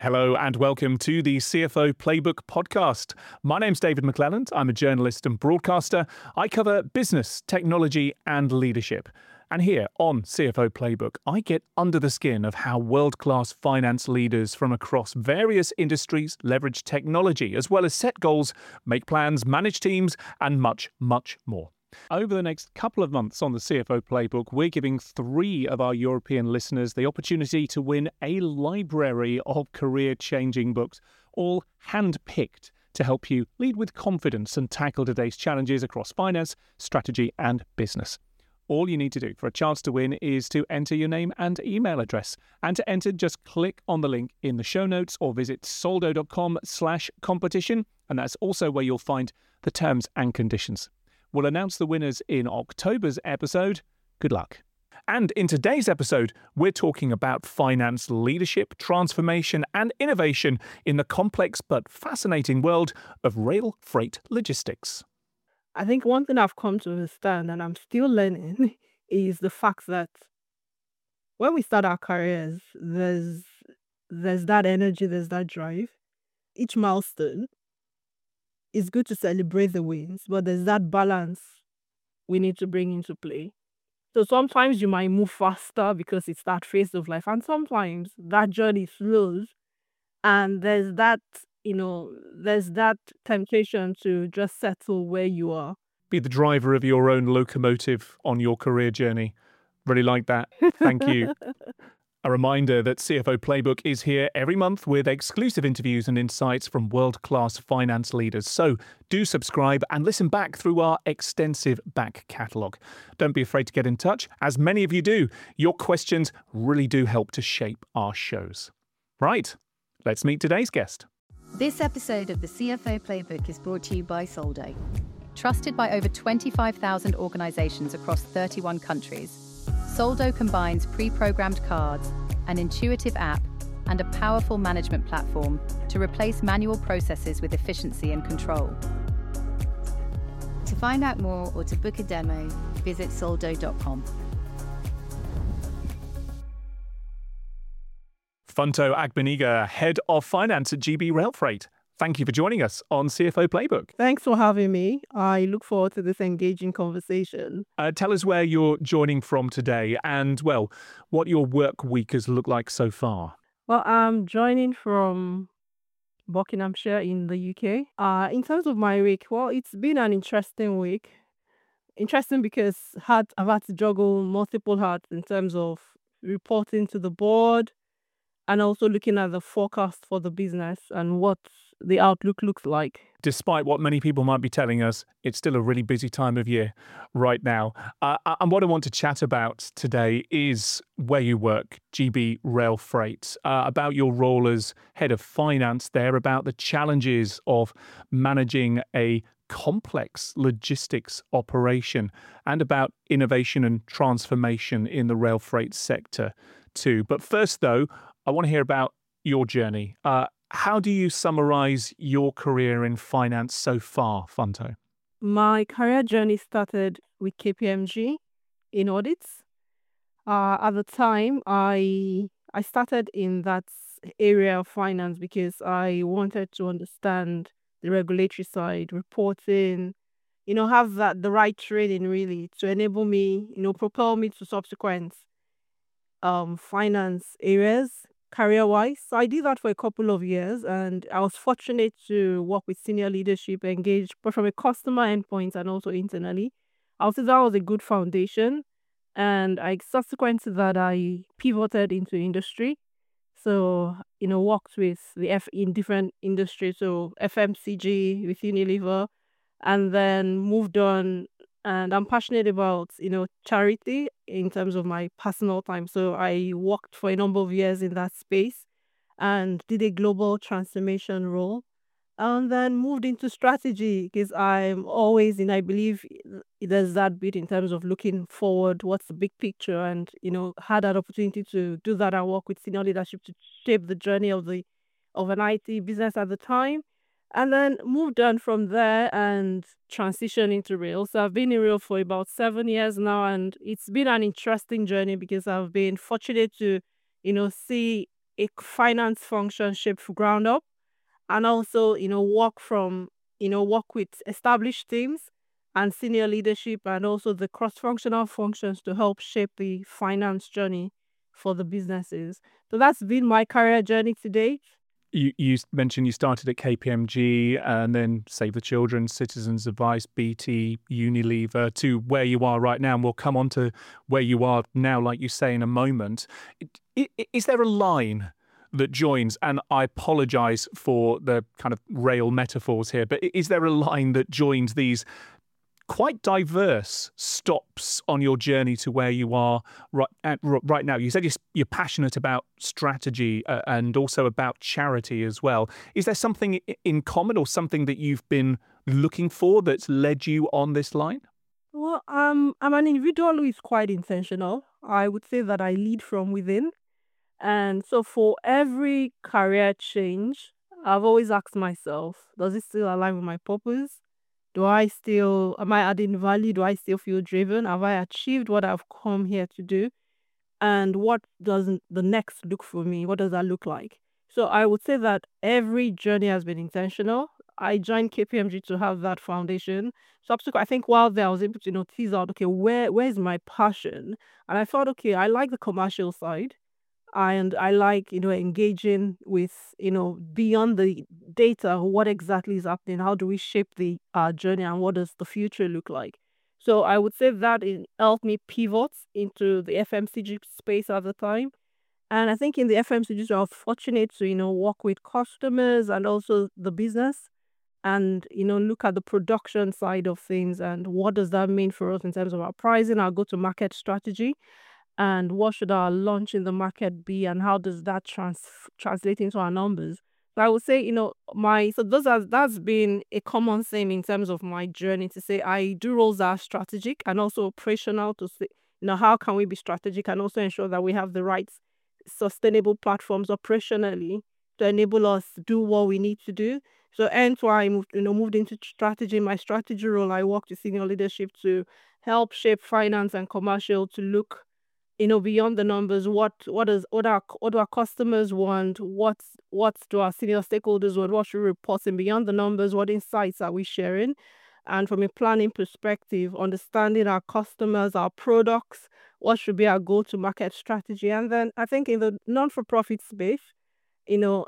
Hello and welcome to the CFO Playbook podcast. My name's David McClelland. I'm a journalist and broadcaster. I cover business, technology and leadership. And here on CFO Playbook, I get under the skin of how world-class finance leaders from across various industries leverage technology, as well as set goals, make plans, manage teams, and much, much more. Over the next couple of months on the CFO Playbook, we're giving 3 of our European listeners the opportunity to win a library of career-changing books, all hand-picked to help you lead with confidence and tackle today's challenges across finance, strategy, and business. All you need to do for a chance to win is to enter your name and email address. And to enter, just click on the link in the show notes or visit soldo.com/competition. And that's also where you'll find the terms and conditions. We'll announce the winners in October's episode. Good luck. And in today's episode, we're talking about finance leadership, transformation, and innovation in the complex but fascinating world of rail freight logistics. I think one thing I've come to understand, and I'm still learning, is the fact that when we start our careers, there's that energy, there's that drive. Each milestone, it's good to celebrate the wins, but there's that balance we need to bring into play. So sometimes you might move faster because it's that phase of life, and sometimes that journey slows, and there's that temptation to just settle where you are. Be the driver of your own locomotive on your career journey. Really like that. Thank you. A reminder that CFO Playbook is here every month with exclusive interviews and insights from world-class finance leaders. So do subscribe and listen back through our extensive back catalogue. Don't be afraid to get in touch. As many of you do, your questions really do help to shape our shows. Right, let's meet today's guest. This episode of the CFO Playbook is brought to you by Soldo. Trusted by over 25,000 organizations across 31 countries, Soldo combines pre-programmed cards, an intuitive app, and a powerful management platform to replace manual processes with efficiency and control. To find out more or to book a demo, visit soldo.com. Funto Agbaniga, Head of Finance at GB Rail Freight. Thank you for joining us on CFO Playbook. Thanks for having me. I look forward to this engaging conversation. Tell us where you're joining from today and, well, what your work week has looked like so far. Well, I'm joining from Buckinghamshire in the UK. In terms of my week, well, it's been an interesting week. Interesting because I've had to juggle multiple hats in terms of reporting to the board and also looking at the forecast for the business and what the outlook looks like. Despite what many people might be telling us, it's still a really busy time of year right now. And what I want to chat about today is where you work, GB Rail Freight, about your role as head of finance there, about the challenges of managing a complex logistics operation, and about innovation and transformation in the rail freight sector too. But first, though, I want to hear about your journey. How do you summarize your career in finance so far, Funto? My career journey started with KPMG in audits. At the time, I started in that area of finance because I wanted to understand the regulatory side, reporting, have the right training really to enable me, propel me to subsequent finance areas career-wise. So I did that for a couple of years, and I was fortunate to work with senior leadership, engage but from a customer endpoint and also internally. I would say that was a good foundation, and subsequent to that, I pivoted into industry. So, worked with in different industries, so FMCG with Unilever, and then moved on. And I'm passionate about, charity in terms of my personal time. So I worked for a number of years in that space and did a global transformation role. And then moved into strategy because I'm always I believe there's that bit in terms of looking forward, what's the big picture, and, had that opportunity to do that and work with senior leadership to shape the journey of an IT business at the time. And then moved on from there and transitioned into rail. So I've been in rail for about 7 years now, and it's been an interesting journey because I've been fortunate to, see a finance function shaped from ground up, and also, work with established teams and senior leadership and also the cross-functional functions to help shape the finance journey for the businesses. So that's been my career journey today. You mentioned you started at KPMG and then Save the Children, Citizens Advice, BT, Unilever, to where you are right now. And we'll come on to where you are now, like you say, in a moment. Is there a line that joins, and I apologise for the kind of rail metaphors here, but is there a line that joins these quite diverse stops on your journey to where you are right now? You said you're passionate about strategy and also about charity as well. Is there something in common or something that you've been looking for that's led you on this line? Well, I'm an individual who is quite intentional. I would say that I lead from within. And so for every career change, I've always asked myself, does it still align with my purpose? Am I adding value? Do I still feel driven? Have I achieved what I've come here to do? And what does the next look for me? What does that look like? So I would say that every journey has been intentional. I joined KPMG to have that foundation. Subsequently, I think while there, I was able to tease out, okay, where is my passion? And I thought, okay, I like the commercial side and I like, engaging with, beyond the data, what exactly is happening, how do we shape the journey, and what does the future look like. So I would say that it helped me pivot into the FMCG space at the time. And I think in the FMCG, I was fortunate to, work with customers and also the business and, look at the production side of things and what does that mean for us in terms of our pricing, our go-to-market strategy, and what should our launch in the market be, and how does that translate into our numbers. So I would say, my so that's been a common theme in terms of my journey, to say I do roles that are strategic and also operational, to say, how can we be strategic and also ensure that we have the right sustainable platforms operationally to enable us to do what we need to do. So hence why I moved into strategy. In my strategy role, I worked with senior leadership to help shape finance and commercial to look, beyond the numbers. What do our customers want? What do our senior stakeholders want? What should we reporting beyond the numbers? What insights are we sharing? And from a planning perspective, understanding our customers, our products, what should be our go-to-market strategy. And then I think in the non-for-profit space, you know,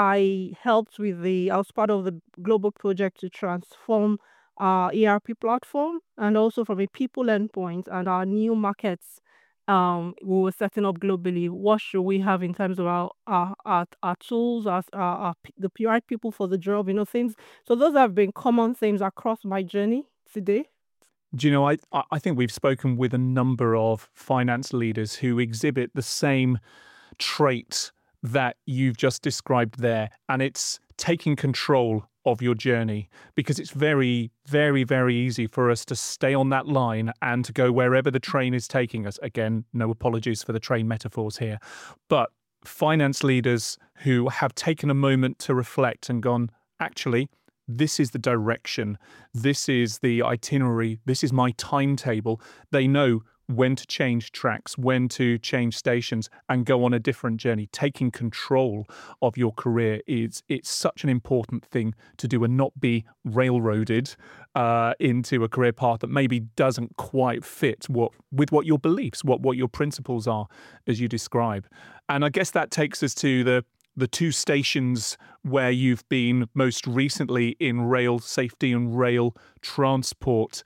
I was part of the global project to transform our ERP platform, and also from a people endpoint and our new markets we were setting up globally. What should we have in terms of our tools, the right people for the job, things. So those have been common themes across my journey today. Do you know, I think we've spoken with a number of finance leaders who exhibit the same trait that you've just described there, and it's taking control of your journey, because it's very, very, very easy for us to stay on that line and to go wherever the train is taking us. Again, no apologies for the train metaphors here, but finance leaders who have taken a moment to reflect and gone, actually, this is the direction, this is the itinerary, this is my timetable. They know when to change tracks, when to change stations and go on a different journey. Taking control of your career it's such an important thing to do, and not be railroaded into a career path that maybe doesn't quite fit with what your beliefs, what your principles are, as you describe. And I guess that takes us to the two stations where you've been most recently in rail safety and rail transport.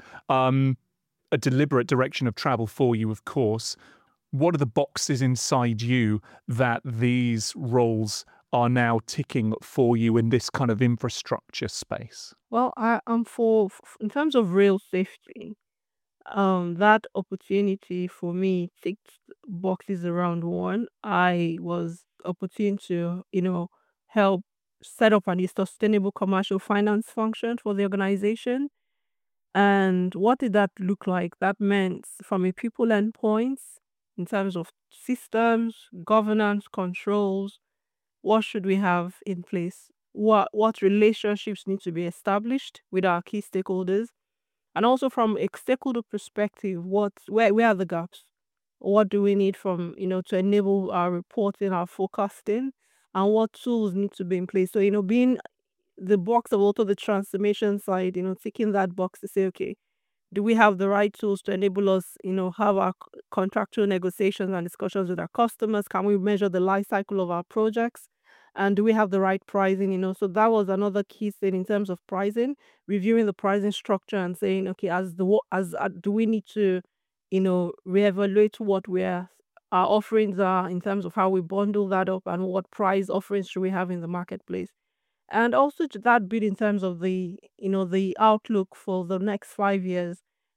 A deliberate direction of travel for you, of course. What are the boxes inside you that these roles are now ticking for you in this kind of infrastructure space? Well, I am in terms of rail safety. That opportunity for me ticked boxes around one. I was opportune to, help set up a sustainable commercial finance function for the organization. And what did that look like? That meant from a people endpoint, in terms of systems, governance, controls, what should we have in place? What relationships need to be established with our key stakeholders? And also from a stakeholder perspective, where are the gaps? what do we need from, to enable our reporting, our forecasting, and what tools need to be in place. So, being the box of also the transformation side, ticking that box to say, okay, do we have the right tools to enable us, have our contractual negotiations and discussions with our customers? Can we measure the life cycle of our projects? And do we have the right pricing? So that was another key thing in terms of pricing, reviewing the pricing structure and saying, okay, do we need to, reevaluate what our offerings are in terms of how we bundle that up and what price offerings should we have in the marketplace. And also to that bit in terms of the outlook for the next 5 years,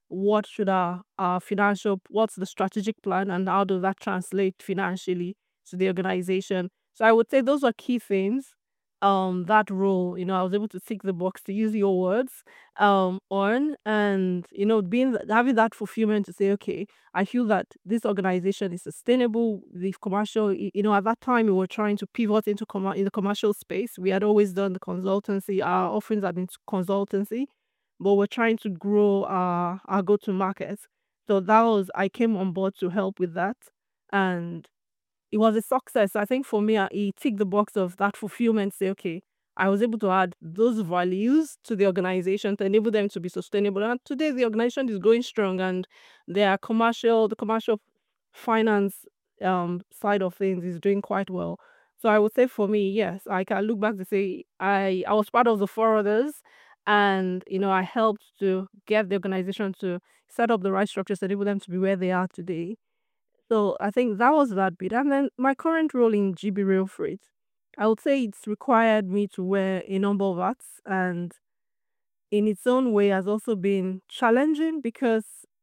what's the strategic plan and how does that translate financially to the organization? So I would say those are key things. That role, I was able to tick the box, to use your words, on, and having that fulfillment to say, okay, I feel that this organization is sustainable. The commercial, at that time we were trying to pivot into in the commercial space. We had always done the consultancy. Our offerings have been consultancy, but we're trying to grow our go to market. So I came on board to help with that, and it was a success. I think for me, it ticked the box of that fulfillment. Say, okay, I was able to add those values to the organization to enable them to be sustainable. And today, the organization is going strong, and the commercial finance side of things is doing quite well. So I would say for me, yes, I can look back to say I was part of the four others, and I helped to get the organization to set up the right structures to enable them to be where they are today. So I think that was that bit. And then my current role in GB Rail Freight, I would say it's required me to wear a number of hats, and in its own way has also been challenging because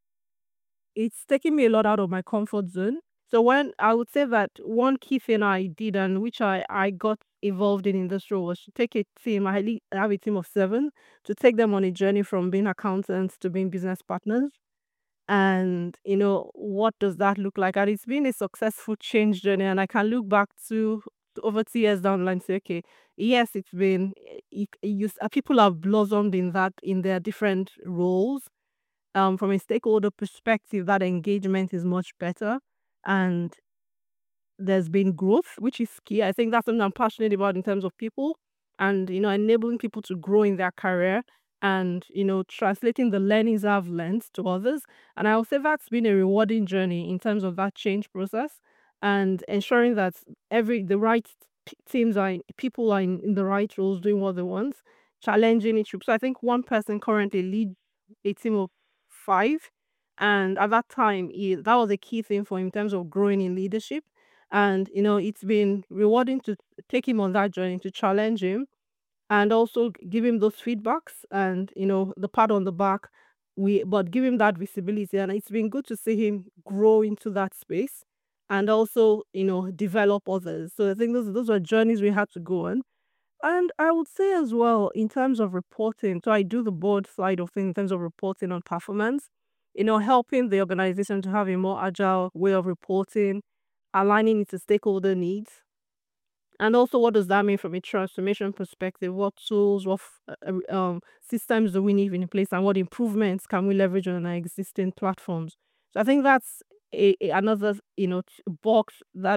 it's taken me a lot out of my comfort zone. So when I would say that one key thing I did, and which I got involved in this role, was to take a team. I have a team of 7, to take them on a journey from being accountants to being business partners. And what does that look like? And it's been a successful change journey, and I can look back to over 2 years down the line and say, okay, yes, it's been people have blossomed in their different roles. From a stakeholder perspective, that engagement is much better, and there's been growth, which is key. I think that's something I'm passionate about in terms of people, and enabling people to grow in their career, and translating the learnings I've learned to others. And I would say that's been a rewarding journey in terms of that change process, and ensuring that the right people are in the right roles, doing what they want, challenging each group. So I think one person currently leads a team of 5, and at that time that was a key thing for him in terms of growing in leadership. And it's been rewarding to take him on that journey, to challenge him, and also give him those feedbacks, and the pat on the back, but give him that visibility. And it's been good to see him grow into that space, and also develop others. So I think those are journeys we had to go on. And I would say as well, in terms of reporting, so I do the board side of things in terms of reporting on performance, helping the organization to have a more agile way of reporting, aligning it to stakeholder needs. And also, what does that mean from a transformation perspective? What tools, systems do we need in place, and what improvements can we leverage on our existing platforms? So I think that's another box that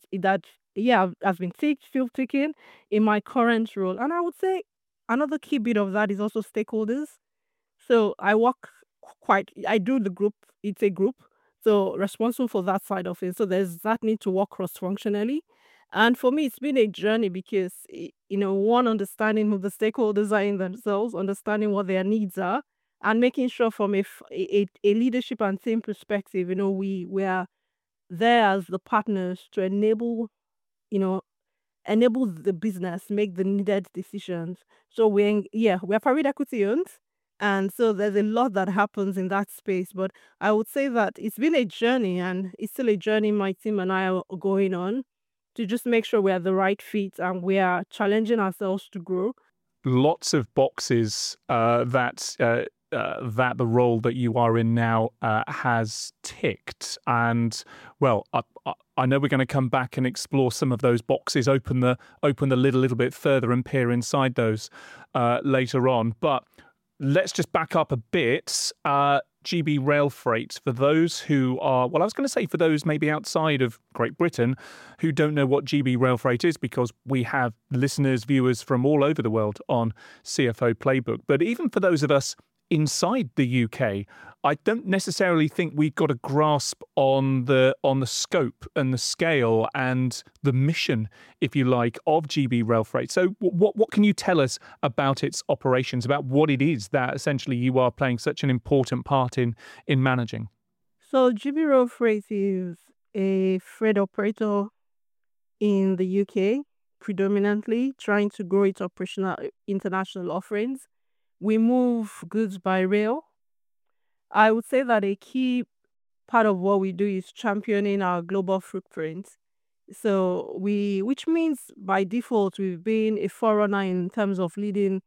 has been still ticking in my current role. And I would say another key bit of that is also stakeholders. So I do the group, it's a group, so responsible for that side of it. So there's that need to work cross functionally. And for me, it's been a journey because, one, understanding who the stakeholders are in themselves, understanding what their needs are, and making sure from a leadership and team perspective, we are there as the partners to you know, enable the business make the needed decisions. So we're private equity owned, and so there's a lot that happens in that space. But I would say that it's been a journey, and it's still a journey my team and I are going on, to just make sure we are the right fit and we are challenging ourselves to grow. Lots of boxes that the role that you are in now has ticked. And well, I know we're going to come back and explore some of those boxes, open the lid a little bit further and peer inside those later on. But let's just back up a bit. GB Rail Freight, for those who are, well, I was going to say for those maybe outside of Great Britain who don't know what GB Rail Freight is, because we have listeners, viewers from all over the world on CFO Playbook. But even for those of us inside the UK, I don't necessarily think we've got a grasp on the scope and the scale and the mission, if you like, of GB Rail Freight. So what can you tell us about its operations, about what it is that essentially you are playing such an important part in managing? So GB Rail Freight is a freight operator in the UK, predominantly trying to grow its operational international offerings. We move goods by rail. I would say that a key part of what we do is championing our global footprint. Which means by default, we've been a forerunner in terms of leading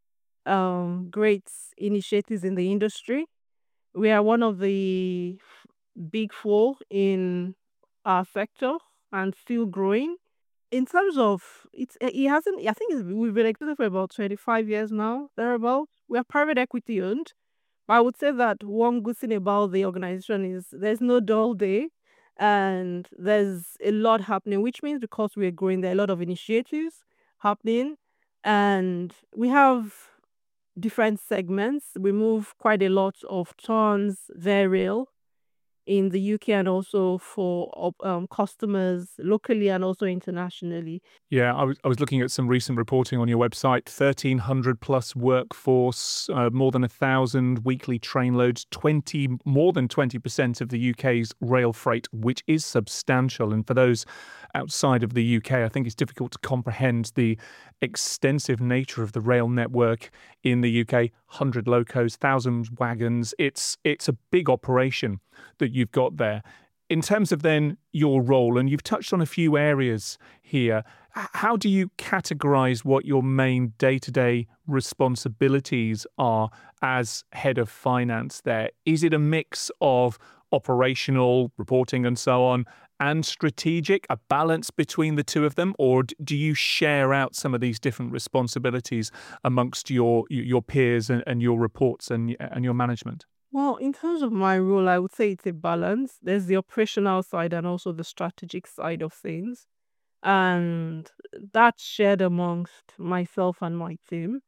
great initiatives in the industry. We are one of the big four in our sector and still growing. In terms of it hasn't. I think we've been existing for about 25 years now. Thereabout. We are private equity owned. But I would say that one good thing about the organization is there's no dull day, and there's a lot happening. Which means because we're growing, there are a lot of initiatives happening, and we have different segments. We move quite a lot of tons via rail in the UK and also for customers locally and also internationally. Yeah, I was looking at some recent reporting on your website. 1,300 plus workforce, more than 1,000 weekly train loads, more than 20% of the UK's rail freight, which is substantial. And for those outside of the UK, I think it's difficult to comprehend the extensive nature of the rail network in the UK. 100 locos, 1,000 wagons. It's a big operation that you've got there. In terms of then your role, and you've touched on a few areas here, how do you categorize what your main day-to-day responsibilities are as head of finance there? Is it a mix of operational, reporting and so on, and strategic, a balance between the two of them? Or do you share out some of these different responsibilities amongst your peers and your reports and your management? Well, in terms of my role, I would say it's a balance. There's the operational side and also the strategic side of things. And that's shared amongst myself and my team.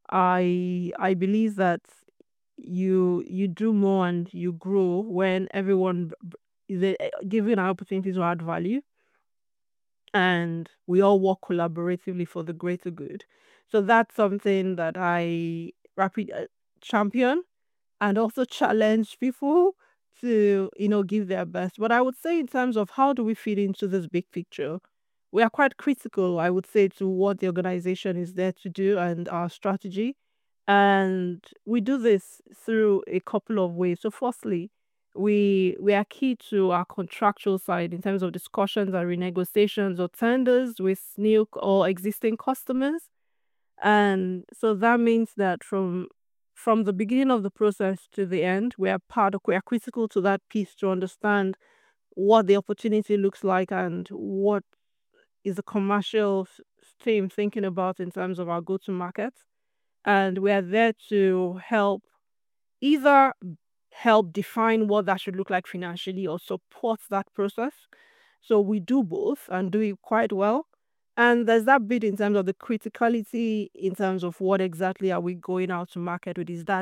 I believe that you do more and you grow when everyone is given an opportunity to add value, and we all work collaboratively for the greater good. So that's something that I rapid champion and also challenge people to give their best. But I would say in terms of how do we fit into this big picture, we are quite critical, I would say, to what the organization is there to do and our strategy. And we do this through a couple of ways. So firstly, we are key to our contractual side in terms of discussions and renegotiations or tenders with new or existing customers. And so that means that from the beginning of the process to the end, we are critical to that piece to understand what the opportunity looks like and what is the commercial team thinking about in terms of our go-to market. And we are there to either help define what that should look like financially or support that process. So we do both and do it quite well. And there's that bit in terms of the criticality in terms of what exactly are we going out to market with. Is that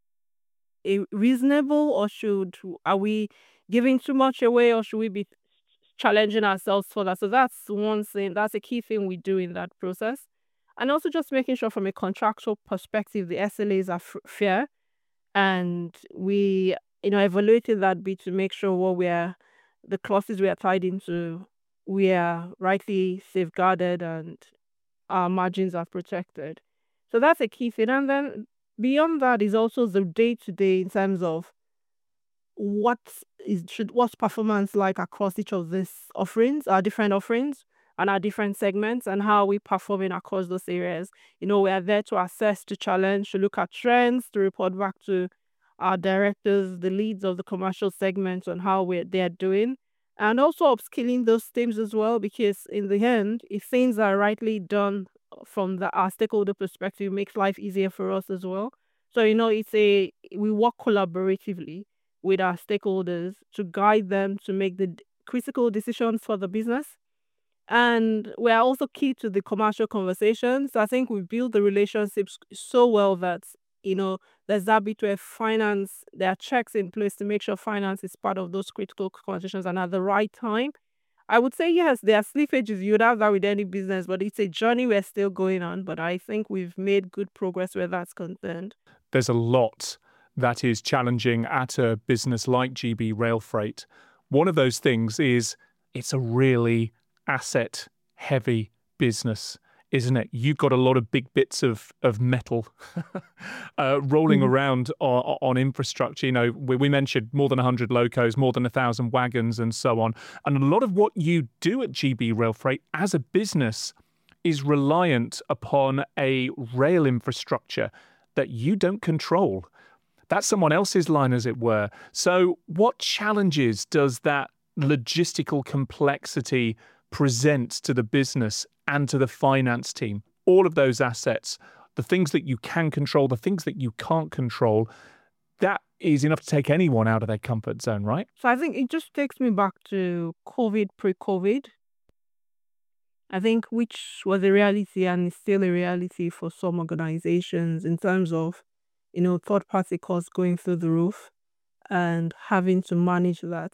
reasonable, or are we giving too much away, or should we be challenging ourselves for that? So that's one thing. That's a key thing we do in that process. And also just making sure from a contractual perspective, the SLAs are fair, and we evaluating that bit to make sure the clauses we are tied into, we are rightly safeguarded and our margins are protected. So that's a key thing. And then beyond that is also the day-to-day in terms of what's performance like across each of these offerings, our different offerings and our different segments, and how we performing across those areas. We are there to assess, to challenge, to look at trends, to report back to our directors, the leads of the commercial segments, on how they're doing, and also upskilling those teams as well, because in the end, if things are rightly done from our stakeholder perspective, it makes life easier for us as well. So, we work collaboratively with our stakeholders to guide them to make the critical decisions for the business. And we're also key to the commercial conversations. I think we build the relationships so well that, there's that bit where finance, there are checks in place to make sure finance is part of those critical conversations and at the right time. I would say yes, there are slippages. You'd have that with any business, but it's a journey we're still going on. But I think we've made good progress where that's concerned. There's a lot that is challenging at a business like GB Rail Freight. One of those things is it's a really asset heavy business, isn't it? You've got a lot of big bits of metal rolling around on infrastructure. We mentioned more than 100 locos, more than 1,000 wagons and so on. And a lot of what you do at GB Rail Freight as a business is reliant upon a rail infrastructure that you don't control. That's someone else's line, as it were. So what challenges does that logistical complexity present to the business and to the finance team? All of those assets, the things that you can control, the things that you can't control, that is enough to take anyone out of their comfort zone, right? So I think it just takes me back to COVID, pre-COVID. I think which was a reality and is still a reality for some organizations in terms of, third-party costs going through the roof and having to manage that.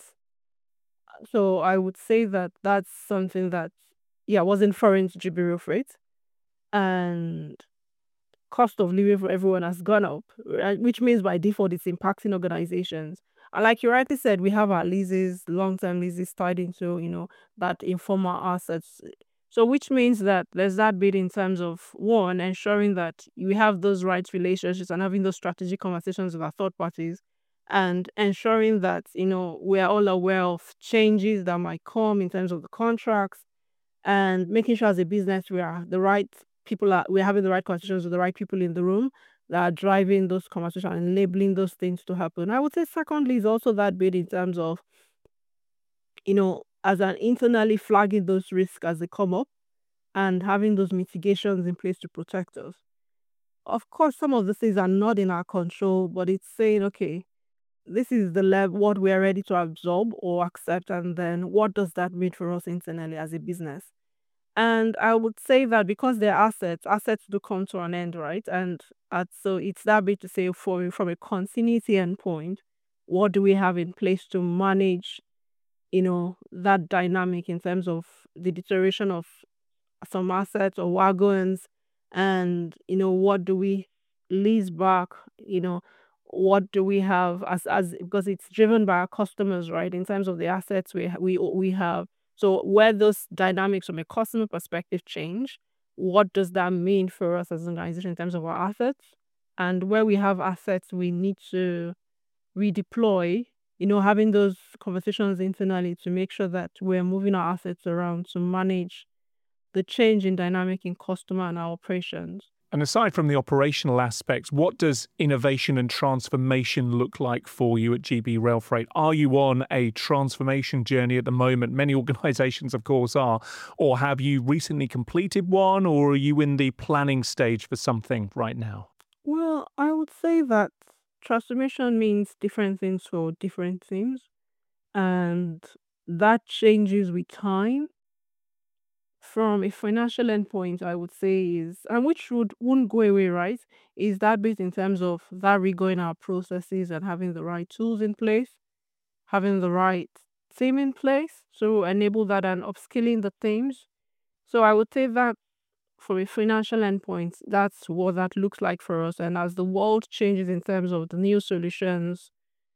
So I would say that that's something that, wasn't foreign to GB Rail Freight. And cost of living for everyone has gone up, right? Which means by default it's impacting organizations. And like you rightly said, we have our leases, long-term leases tied into, that informal assets. So which means that there's that bit in terms of, one, ensuring that we have those right relationships and having those strategic conversations with our third parties, and ensuring that, we are all aware of changes that might come in terms of the contracts, and making sure as a business we're having the right conversations with the right people in the room that are driving those conversations and enabling those things to happen. I would say secondly is also that bit in terms of, as an internally flagging those risks as they come up and having those mitigations in place to protect us. Of course, some of the things are not in our control, but it's saying, okay, this is the level what we are ready to absorb or accept, and then what does that mean for us internally as a business? And I would say that because they're assets do come to an end, right? And so it's that bit to say from a continuity endpoint, what do we have in place to manage, that dynamic in terms of the deterioration of some assets or wagons, and what do we lease back, what do we have as because it's driven by our customers, right, in terms of the assets we have. So where those dynamics from a customer perspective change, what does that mean for us as an organization in terms of our assets? And where we have assets we need to redeploy, having those conversations internally to make sure that we're moving our assets around to manage the change in dynamic in customer and our operations. And aside from the operational aspects, what does innovation and transformation look like for you at GB Rail Freight? Are you on a transformation journey at the moment? Many organizations, of course, are. Or have you recently completed one, or are you in the planning stage for something right now? Well, I would say that transformation means different things for different teams, and that changes with time. From a financial endpoint, I would say is, and which won't go away, right? Is that bit in terms of that rigor in our processes and having the right tools in place, having the right team in place to enable that, and upskilling the teams. So I would say that from a financial endpoint, that's what that looks like for us. And as the world changes in terms of the new solutions,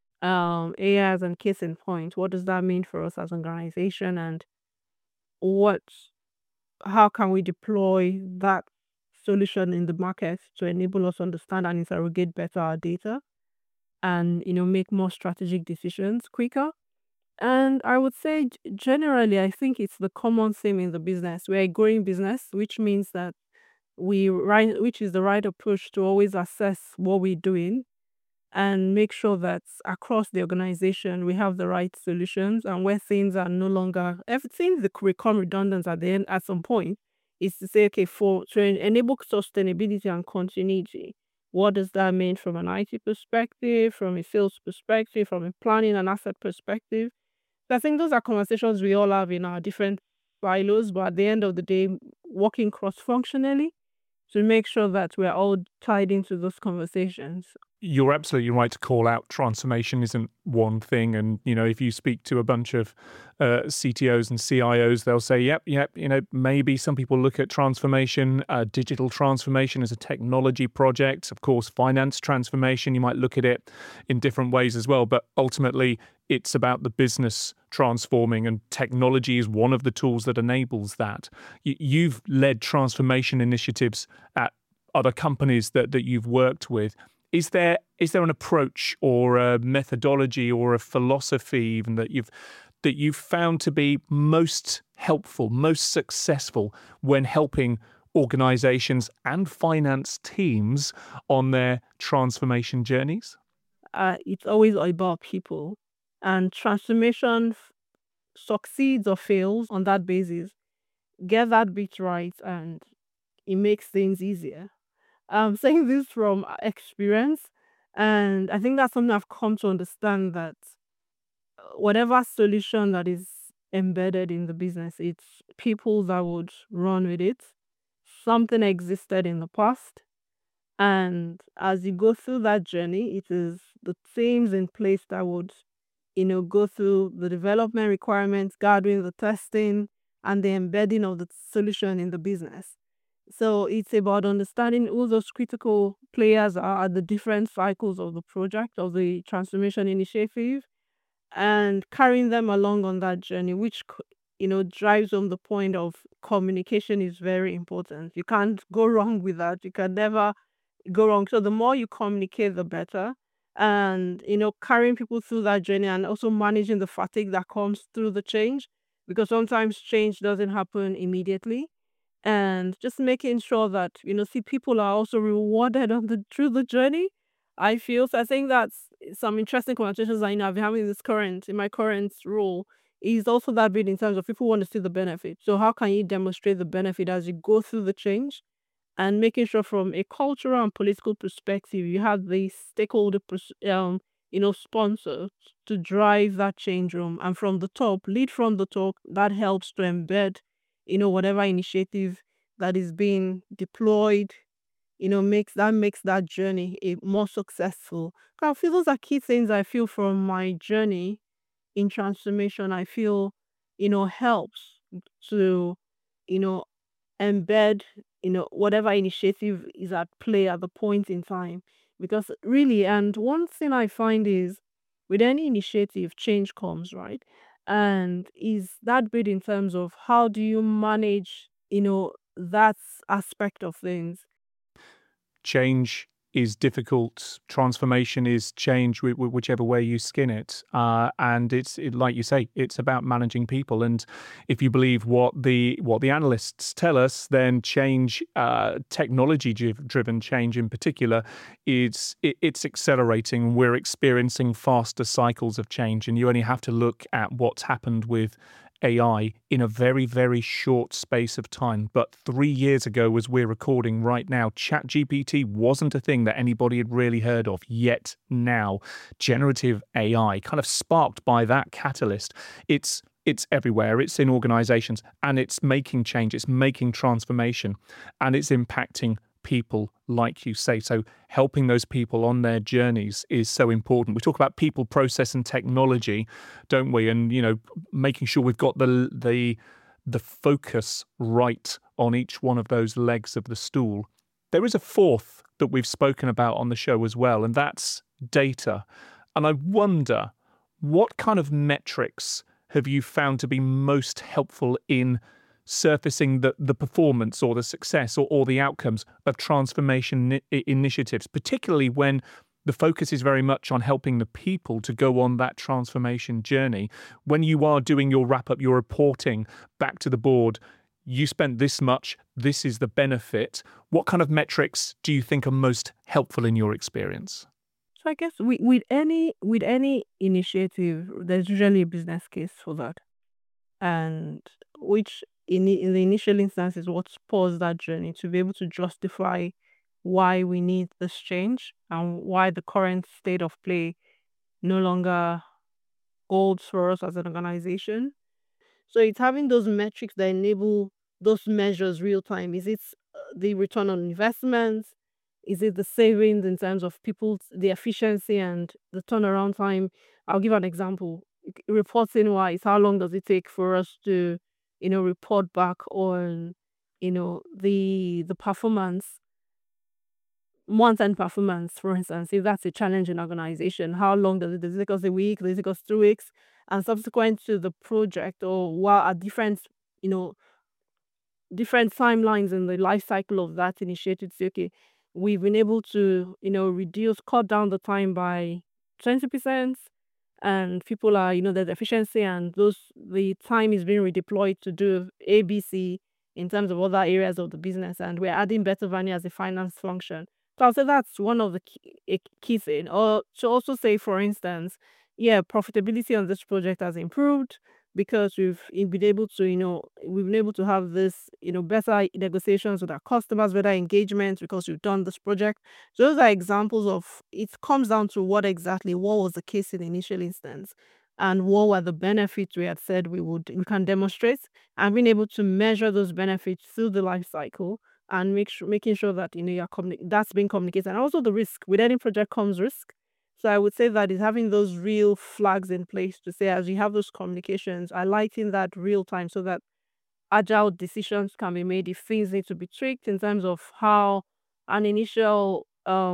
AI as and case in point, what does that mean for us as an organization, and what how can we deploy that solution in the market to enable us to understand and interrogate better our data, and make more strategic decisions quicker. And I would say generally I think it's the common theme in the business. We're a growing business, which means that which is the right approach to always assess what we're doing and make sure that across the organization we have the right solutions, and where things are no longer everything that become redundant at the end at some point, is to say, okay, for to enable sustainability and continuity, What does that mean from an IT perspective, from a sales perspective, from a planning and asset perspective? So I think those are conversations we all have in our different silos, but at the end of the day, working cross functionally to make sure that we're all tied into those conversations. You're absolutely right to call out transformation isn't one thing. And, if you speak to a bunch of CTOs and CIOs, they'll say, yep, maybe some people look at transformation, digital transformation as a technology project. Of course, finance transformation, you might look at it in different ways as well. But ultimately, it's about the business transforming, and technology is one of the tools that enables that. You've led transformation initiatives at other companies that you've worked with. Is there an approach or a methodology or a philosophy even that you've found to be most helpful, most successful when helping organizations and finance teams on their transformation journeys? It's always about people, and transformation succeeds or fails on that basis. Get that bit right, and it makes things easier. I'm saying this from experience, and I think that's something I've come to understand, that whatever solution that is embedded in the business, it's people that would run with it. Something existed in the past, and as you go through that journey, it is the teams in place that would, go through the development requirements, gathering the testing, and the embedding of the solution in the business. So it's about understanding who those critical players are at the different cycles of the project, of the transformation initiative, and carrying them along on that journey, which drives home the point of communication is very important. You can't go wrong with that. You can never go wrong. So the more you communicate, the better. And carrying people through that journey, and also managing the fatigue that comes through the change, because sometimes change doesn't happen immediately, and just making sure that see, people are also rewarded on the through the journey. I feel so. I think that's some interesting conversations I've been having in my current role, is also that bit in terms of people want to see the benefit. So how can you demonstrate the benefit as you go through the change, and making sure from a cultural and political perspective you have the stakeholder sponsor to drive that change room, and from the top, lead from the top, that helps to embed whatever initiative that is being deployed, makes that journey more successful. 'Cause I feel those are key things I feel from my journey in transformation. I feel helps to you know embed whatever initiative is at play at the point in time, because really, and one thing I find is, with any initiative change comes, right? And is that bit in terms of how do you manage that aspect of things. Change is difficult. Transformation is change, whichever way you skin it. And like you say, it's about managing people. And if you believe what the analysts tell us, then change, technology-driven change in particular, it's accelerating. We're experiencing faster cycles of change, and you only have to look at what's happened with AI in a very, very short space of time. But 3 years ago, as we're recording right now, ChatGPT wasn't a thing that anybody had really heard of. Yet now, generative AI, kind of sparked by that catalyst, it's everywhere. It's in organizations, and it's making change. It's making transformation, and it's impacting people, like you say. So helping those people on their journeys is so important. We talk about people, process, and technology, don't we? And making sure we've got the focus right on each one of those legs of the stool. There is a fourth that we've spoken about on the show as well, and that's data. And I wonder, what kind of metrics have you found to be most helpful in surfacing the performance or the success or the outcomes of transformation initiatives, particularly when the focus is very much on helping the people to go on that transformation journey? When you are doing your wrap-up, your reporting back to the board, you spent this much, this is the benefit. What kind of metrics do you think are most helpful in your experience? So I guess with any initiative, there's usually a business case for that, and which in the initial instance is what spurs that journey to be able to justify why we need this change and why the current state of play no longer holds for us as an organization. So it's having those metrics that enable those measures real time. Is it the return on investment? Is it the savings in terms of people's the efficiency and the turnaround time? I'll give an example. Reporting wise, how long does it take for us to, report back on, the performance, month-end performance, for instance, if that's a challenge in organization, how long does it take us a week? Does it take us 2 weeks? And subsequent to the project or while at you know, different timelines in the life cycle of that initiative, say, okay, we've been able to, cut down the time by 20%, and people are, there's efficiency and the time is being redeployed to do ABC in terms of other areas of the business, and we're adding better value as a finance function. So I'll say that's one of the key thing. Or to also say, for instance, yeah, profitability on this project has improved because been able to, we've been able to have this, better negotiations with our customers, better engagement because we've done this project. So those are examples of it comes down to what was the case in the initial instance and what were the benefits we had said we can demonstrate, and being able to measure those benefits through the life cycle and making sure that that's being communicated. And also the risk. With any project comes risk. So I would say that is having those real flags in place to say as you have those communications, highlighting that real time so that agile decisions can be made if things need to be tweaked in terms of how an initial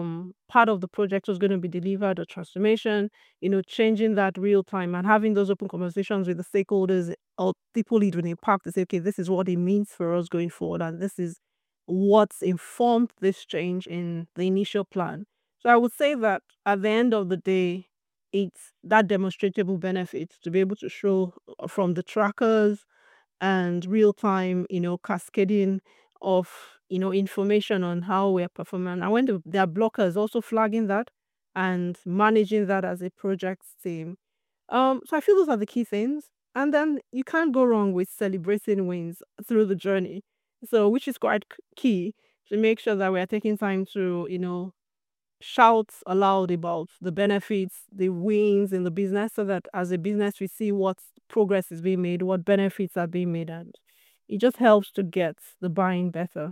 part of the project was going to be delivered or transformation, changing that real time and having those open conversations with the stakeholders or people lead with impact to say, okay, this is what it means for us going forward, and this is what's informed this change in the initial plan. So I would say that at the end of the day, it's that demonstrable benefit to be able to show from the trackers and real time, cascading of, information on how we're performing. And when there are blockers, also flagging that and managing that as a project team. So I feel those are the key things. And then you can't go wrong with celebrating wins through the journey. So which is quite key to make sure that we are taking time to, shout aloud about the benefits, the wins in the business, so that as a business we see what progress is being made, what benefits are being made, and it just helps to get the buying better.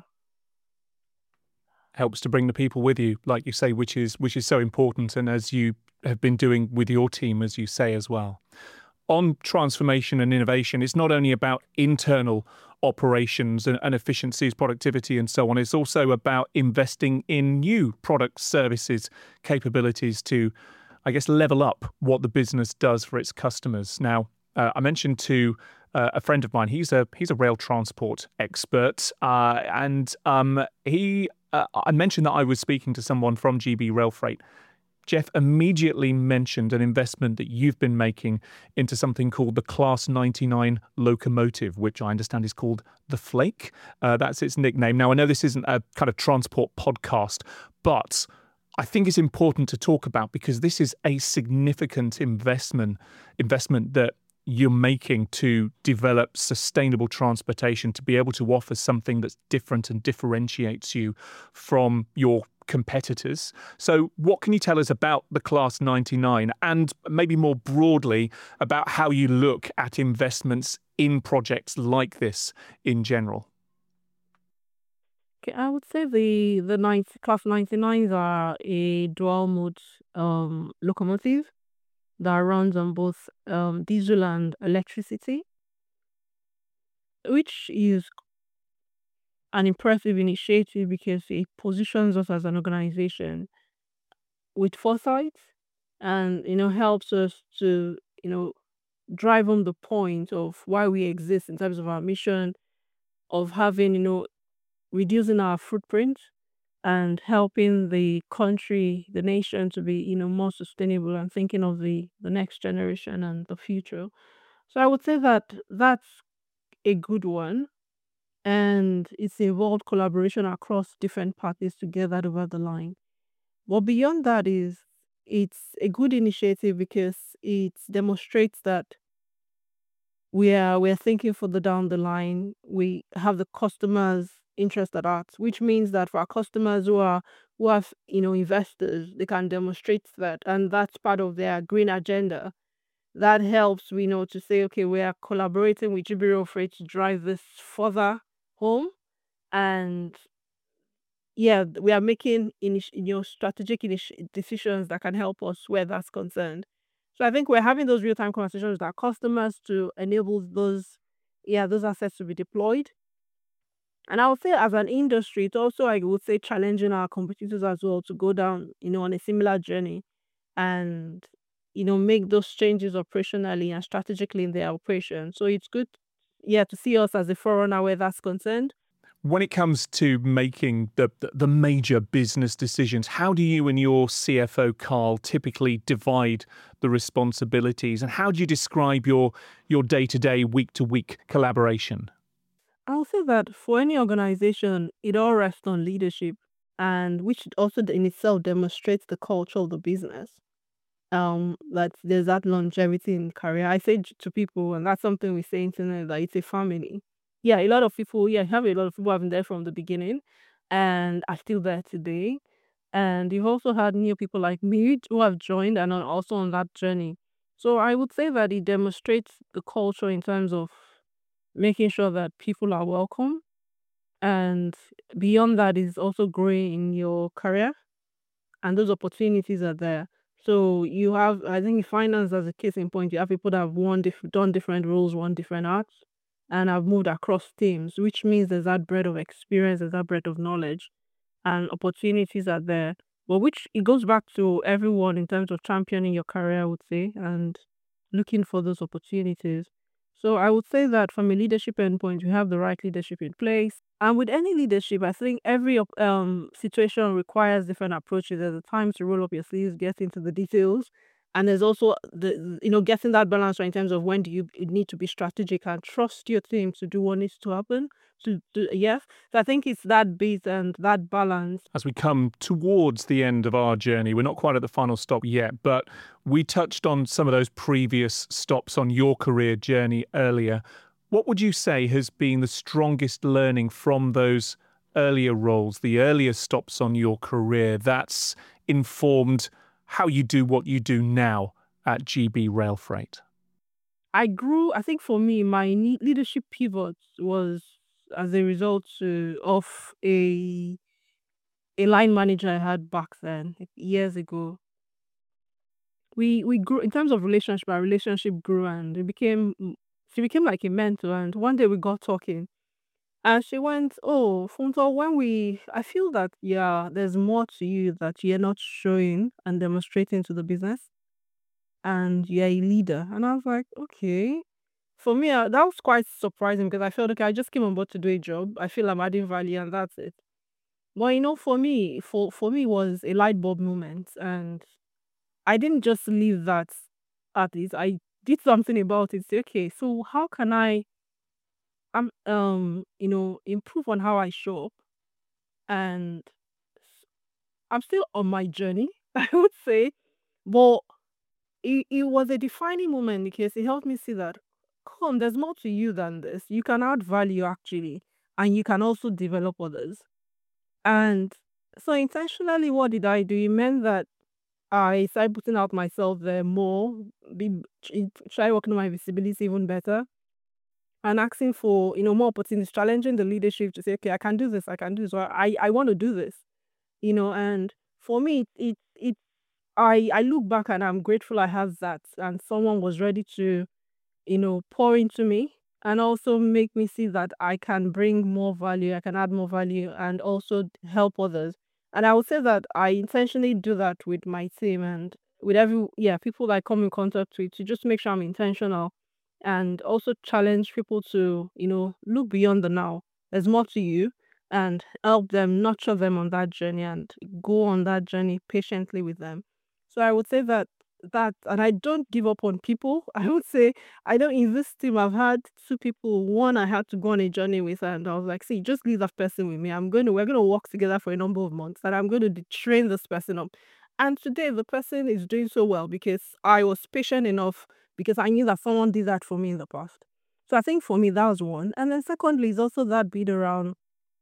Helps to bring the people with you, like you say, which is so important, and as you have been doing with your team, as you say as well. On transformation and innovation, it's not only about internal operations and efficiencies, productivity, and so on. It's also about investing in new products, services, capabilities to, I guess, level up what the business does for its customers. Now, I mentioned to a friend of mine, he's a rail transport expert, and I mentioned that I was speaking to someone from GB Rail Freight. Jeff immediately mentioned an investment that you've been making into something called the Class 99 locomotive, which I understand is called the Flake. That's its nickname. Now, I know this isn't a kind of transport podcast, but I think it's important to talk about because this is a significant investment that you're making to develop sustainable transportation, to be able to offer something that's different and differentiates you from your competitors. So what can you tell us about the Class 99 and maybe more broadly about how you look at investments in projects like this in general? Okay, I would say the Class 99s are a dual mode locomotive that runs on both diesel and electricity, which is an impressive initiative because it positions us as an organization with foresight and helps us to drive home the point of why we exist in terms of our mission of having reducing our footprint and helping the country, the nation to be more sustainable and thinking of the next generation and the future. So I would say that that's a good one, and it's involved collaboration across different parties to get that over the line. But beyond that is it's a good initiative because it demonstrates that we're thinking further down the line. We have the customers interested at, which means that for our customers who have investors, they can demonstrate that, and that's part of their green agenda. That helps we know to say, okay, we are collaborating with GBRO Freight to drive this further home, and yeah, we are making strategic decisions that can help us where that's concerned. So I think we're having those real time conversations with our customers to enable those assets to be deployed. And I would say as an industry, it's also, I would say, challenging our competitors as well to go down, on a similar journey and, make those changes operationally and strategically in their operation. So it's good, yeah, to see us as a forerunner where that's concerned. When it comes to making the major business decisions, how do you and your CFO, Carl, typically divide the responsibilities? And how do you describe your day-to-day, week-to-week collaboration? I'll say that for any organization, it all rests on leadership, and which also in itself demonstrates the culture of the business. That there's that longevity in career. I say to people, and that's something we say internally, that it's a family. Yeah, a lot of people, yeah, have a lot of people have been there from the beginning and are still there today. And you've also had new people like me who have joined and are also on that journey. So I would say that it demonstrates the culture in terms of making sure that people are welcome, and beyond that is also growing in your career, and those opportunities are there. So you have, I think, in finance as a case in point, you have people that have done different roles, won different arts, and have moved across teams, which means there's that breadth of experience, there's that breadth of knowledge, and opportunities are there. But which it goes back to everyone in terms of championing your career, I would say, and looking for those opportunities. So I would say that from a leadership endpoint, you have the right leadership in place. And with any leadership, I think every situation requires different approaches. There's a time to roll up your sleeves, get into the details, and there's also the getting that balance right in terms of when do you need to be strategic and trust your team to do what needs to happen. To do, yes, so I think it's that bit and that balance. As we come towards the end of our journey, we're not quite at the final stop yet, but we touched on some of those previous stops on your career journey earlier. What would you say has been the strongest learning from those earlier roles, the earlier stops on your career, that's informed how you do what you do now at GB Rail Freight? I think for me, my leadership pivot was as a result of a line manager I had back then, like years ago. We grew in terms of relationship. Our relationship grew, and she became like a mentor. And one day we got talking, and she went, "Oh, Funto, I feel that yeah, there's more to you that you're not showing and demonstrating to the business, and you're a leader." And I was like, okay. For me, that was quite surprising because I felt okay. I just came on board to do a job. I feel I'm adding value, and that's it. But for me, it was a light bulb moment, and I didn't just leave that at it. I did something about it. Say, okay, so how can I improve on how I show up? And I'm still on my journey, I would say. But it was a defining moment because it helped me see that, come, there's more to you than this. You can add value actually, and you can also develop others. And so intentionally, what did I do? It meant that I started putting out myself there more, be, try working on my visibility even better, and asking for more opportunities, challenging the leadership to say, okay, I can do this, I can do this, or I want to do this, And for me, I look back and I'm grateful I have that, and someone was ready to pour into me and also make me see that I can bring more value, I can add more value, and also help others. And I would say that I intentionally do that with my team and with people that I come in contact with, to just make sure I'm intentional and also challenge people to, look beyond the now. There's more to you, and help them, nurture them on that journey and go on that journey patiently with them. So I would say that and I don't give up on people. I would say I don't in this team I've had two people. One I had to go on a journey with, and I was like, see, just leave that person with me. We're gonna work together for a number of months, and I'm gonna train this person up. And today the person is doing so well because I was patient enough, because I knew that someone did that for me in the past. So I think for me that was one. And then secondly is also that bit around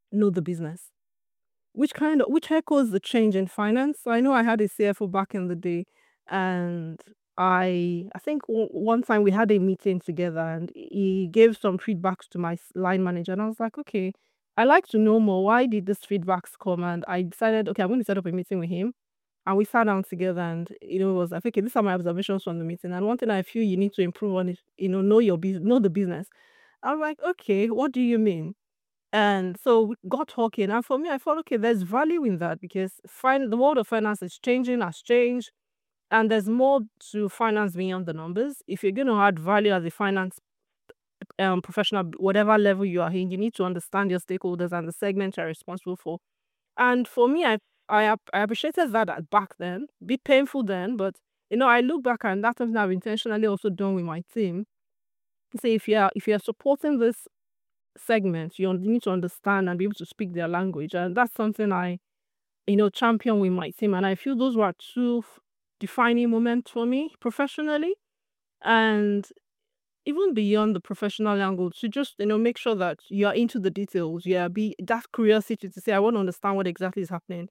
know the business, which echoes the change in finance. So I know I had a CFO back in the day, and I think one time we had a meeting together, and he gave some feedbacks to my line manager, and I was like, okay, I like to know more. Why did this feedbacks come? And I decided, okay, I'm going to set up a meeting with him. And we sat down together, and it was like, okay, these are my observations from the meeting. And one thing I feel you need to improve on is, know your business, know the business. I was like, okay, what do you mean? And so we got talking, and for me, I thought, okay, there's value in that, because the world of finance is changing, has changed, and there's more to finance beyond the numbers. If you're going to add value as a finance professional, whatever level you are in, you need to understand your stakeholders and the segment you're responsible for. And for me, I appreciated that back then. Bit painful then, but I look back, and that's something I've intentionally also done with my team. Say if you're supporting this segment, you need to understand and be able to speak their language, and that's something I champion with my team. And I feel those were two defining moments for me professionally, and even beyond the professional angle, to just make sure that you are into the details. Yeah, be that curiosity to say, I want to understand what exactly is happening.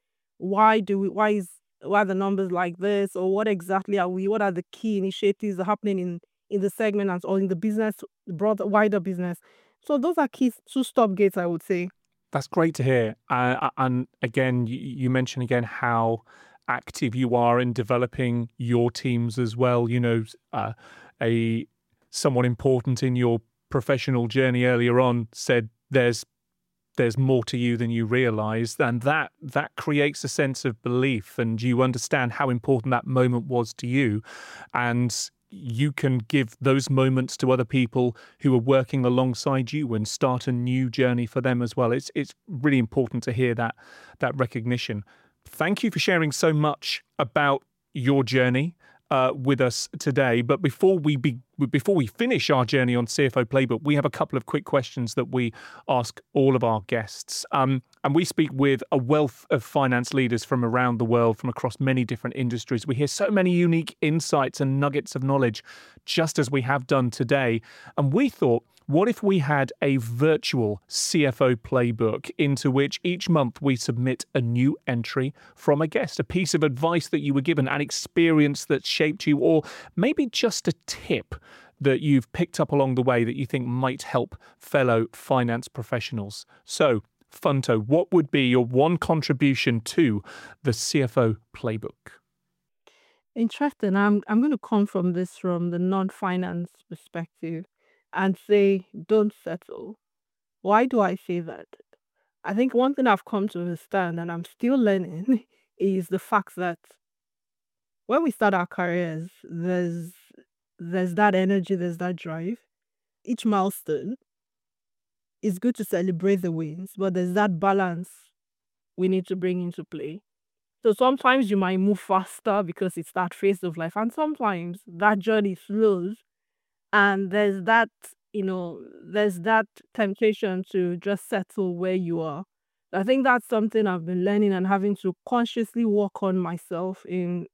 Why are the numbers like this, or what are the key initiatives that are happening in the segment, or in the business, wider business. So those are key two stop gates, I would say. That's great to hear. And again, you mentioned again how active you are in developing your teams as well. A someone important in your professional journey earlier on said there's more to you than you realize, and that creates a sense of belief, and you understand how important that moment was to you, and you can give those moments to other people who are working alongside you and start a new journey for them as well. It's really important to hear that recognition. Thank you for sharing so much about your journey with us today. But before we finish our journey on CFO Playbook, we have a couple of quick questions that we ask all of our guests. And we speak with a wealth of finance leaders from around the world, from across many different industries. We hear so many unique insights and nuggets of knowledge, just as we have done today. And we thought, what if we had a virtual CFO playbook into which each month we submit a new entry from a guest, a piece of advice that you were given, an experience that shaped you, or maybe just a tip that you've picked up along the way that you think might help fellow finance professionals. So, Funto, what would be your one contribution to the CFO playbook? Interesting. I'm going to come from the non-finance perspective and say, don't settle. Why do I say that? I think one thing I've come to understand, and I'm still learning, is the fact that when we start our careers, there's that energy, there's that drive. Each milestone is good to celebrate the wins, but there's that balance we need to bring into play. So sometimes you might move faster because it's that phase of life, and sometimes that journey slows, and there's that temptation to just settle where you are. I think that's something I've been learning and having to consciously work on myself in,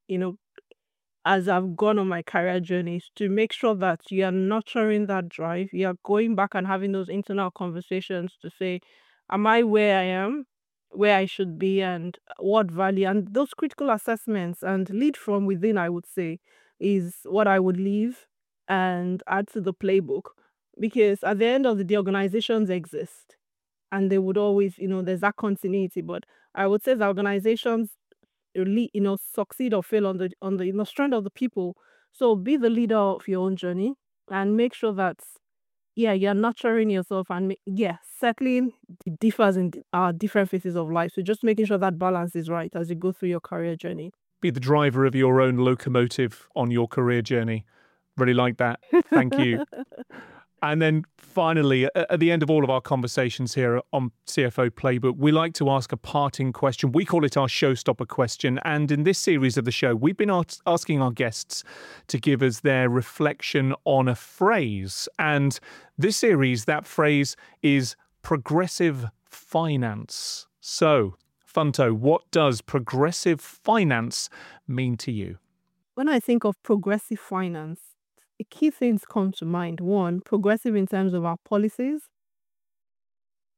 as I've gone on my career journeys, to make sure that you are nurturing that drive. You are going back and having those internal conversations to say, am I where I am, where I should be, and what value? And those critical assessments and lead from within, I would say, is what I would leave and add to the playbook. Because at the end of the day, organizations exist, and they would always, there's that continuity. But I would say the organizations really, succeed or fail on the strength of the people. So be the leader of your own journey, and make sure that you're nurturing yourself, and settling differs in different phases of life. So just making sure that balance is right as you go through your career journey. Be the driver of your own locomotive on your career journey. Really like that. Thank you. And then finally, at the end of all of our conversations here on CFO Playbook, we like to ask a parting question. We call it our showstopper question. And in this series of the show, we've been asking our guests to give us their reflection on a phrase. And this series, that phrase is progressive finance. So, Funto, what does progressive finance mean to you? When I think of progressive finance, key things come to mind. One, progressive in terms of our policies.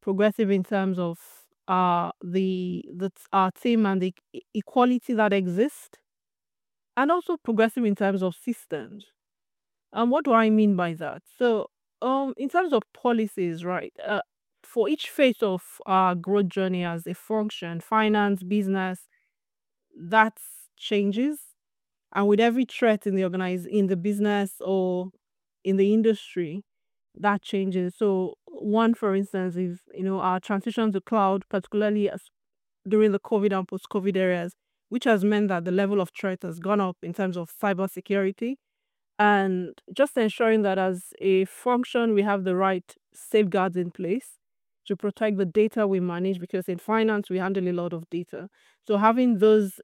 progressive in terms of our team and the equality that exists, and also progressive in terms of systems. And what do I mean by that? So, in terms of policies, right? For each phase of our growth journey as a function, finance, business, that changes, and with every threat in the business or in the industry, that changes. So, one, for instance, is our transition to cloud, particularly during the COVID and post-COVID areas, which has meant that the level of threat has gone up in terms of cybersecurity, and just ensuring that as a function we have the right safeguards in place to protect the data we manage, because in finance we handle a lot of data. So having those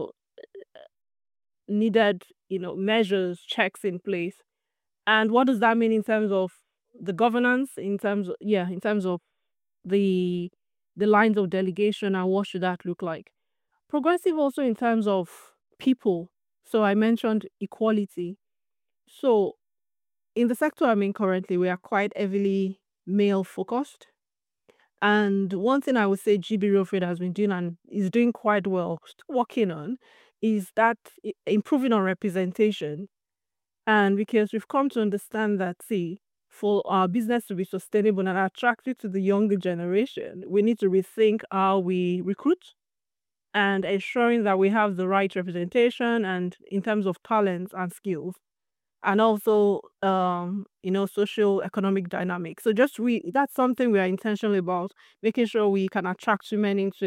needed measures, checks in place. And what does that mean in terms of the governance, in terms of the lines of delegation, and what should that look like? Progressive also in terms of people. So I mentioned equality. So in the sector I'm in currently, we are quite heavily male focused. And one thing I would say GB Real Estate has been doing and is doing quite well, still working on, is that improving on representation. And because we've come to understand that, see, for our business to be sustainable and attractive to the younger generation, we need to rethink how we recruit and ensuring that we have the right representation and in terms of talents and skills, and also social economic dynamics. So that's something we are intentional about, making sure we can attract women into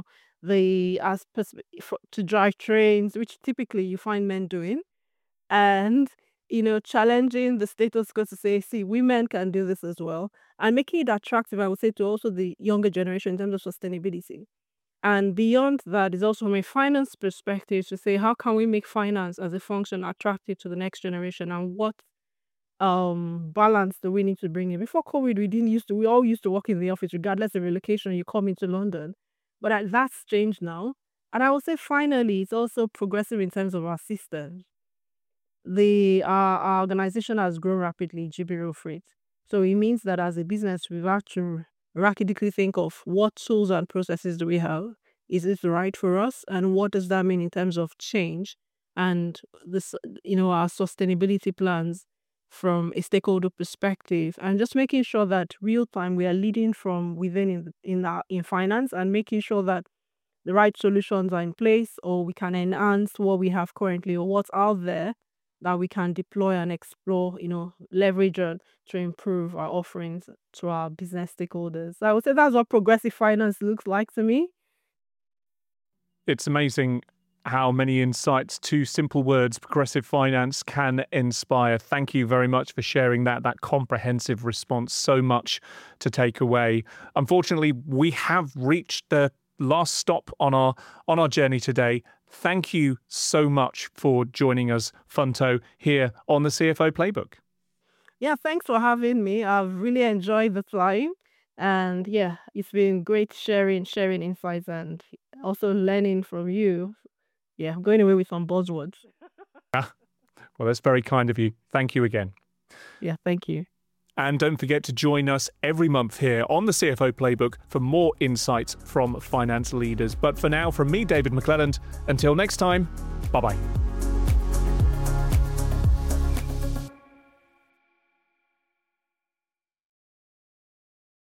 to drive trains, which typically you find men doing, and challenging the status quo to say, see, women can do this as well, and making it attractive, I would say, to also the younger generation in terms of sustainability. And beyond that is also from a finance perspective to say, how can we make finance as a function attractive to the next generation, and what balance do we need to bring in? Before COVID, we all used to work in the office regardless of your location. You come into London, but that's changed now. And I would say finally, it's also progressive in terms of our systems. Our organization has grown rapidly, GB Real Freight. So it means that as a business, we've had to rapidly think of what tools and processes do we have. Is this right for us? And what does that mean in terms of change and this, our sustainability plans from a stakeholder perspective, and just making sure that real time we are leading from within in finance, and making sure that the right solutions are in place, or we can enhance what we have currently or what's out there that we can deploy and explore, leverage on to improve our offerings to our business stakeholders. So I would say that's what progressive finance looks like to me. It's amazing how many insights, two simple words, progressive finance, can inspire. Thank you very much for sharing that comprehensive response. So much to take away. Unfortunately, we have reached the last stop on our journey today. Thank you so much for joining us, Funto, here on the CFO Playbook. Yeah, thanks for having me. I've really enjoyed the time. And yeah, it's been great sharing insights and also learning from you. Yeah, I'm going away with some buzzwords. Well, that's very kind of you. Thank you again. Yeah, thank you. And don't forget to join us every month here on the CFO Playbook for more insights from finance leaders. But for now, from me, David McClelland, until next time, bye-bye.